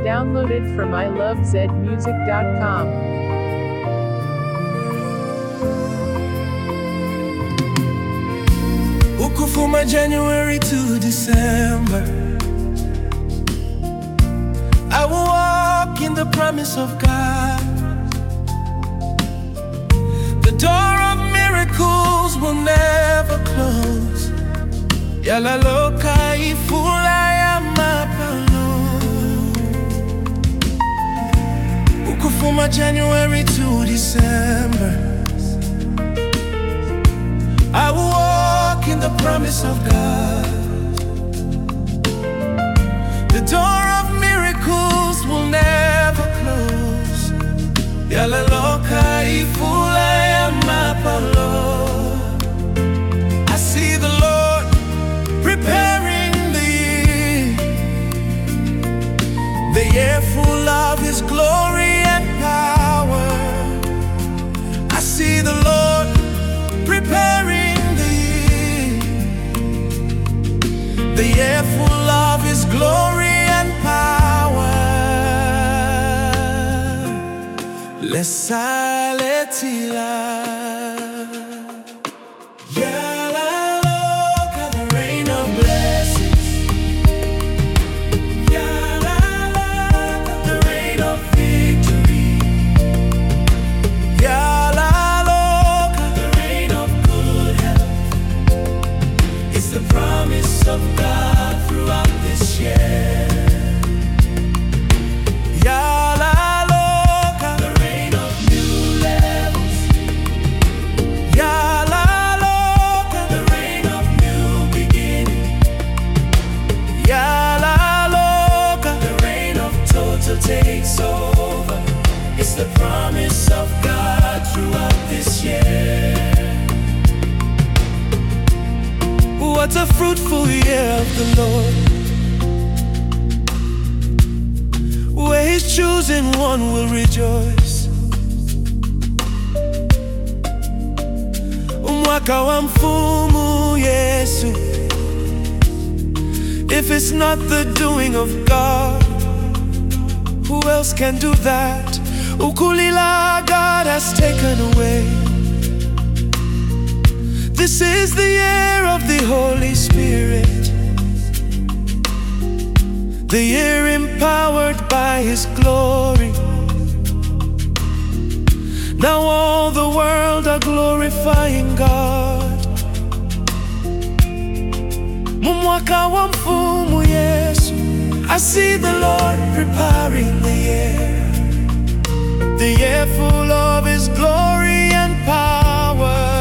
Downloaded from ilovezmusic.com. Ukufuma January to December, I will walk in the promise of God. The door of miracles will never close. Yalaloka ifula ya mapalo. Ukufuma January to December, I will walk in the promise of God. The door of miracles will never close. Yalaloka ifula ya mapalo. I see the Lord preparing the year full of His glory and power. I see the Lord preparing the year full of His glory and power. Lesaletila. Yalaloka, the rain of blessings. Yalaloka, the rain of victory. Yalaloka, the rain of good health. It's the promise of God throughout this year. Yalaloka, the rain of new levels. Yalaloka, the rain of new beginning. Yalaloka, the rain of total takes over. It's the promise of God throughout this year. What a fruitful year of the Lord, where His chosen one will rejoice. Mwaka wa mfumu Yesu. If it's not the doing of God, who else can do that? Ukulila God has taken away. This is the year of the Holy Spirit, the year empowered by His glory. Now all the world are glorifying God. Mwaka wa mfumu Yesu. I see the Lord preparing the year full of His glory and power.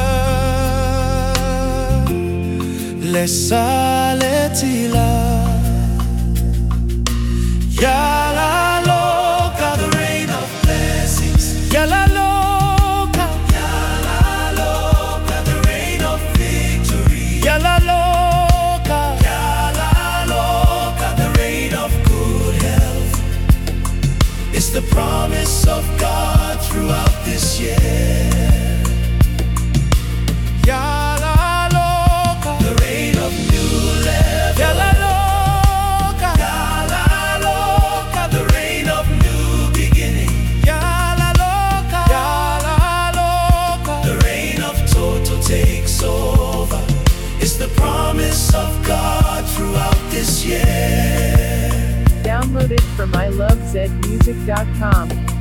Lesaletila. Yalaloka, the rain of blessings. Yalaloka, Yalaloka, the rain of victory. Yalaloka, Yalaloka, the rain of good health. It's the promise of God throughout this year. Promise of God throughout this year. Downloaded from ilovezmusic.com.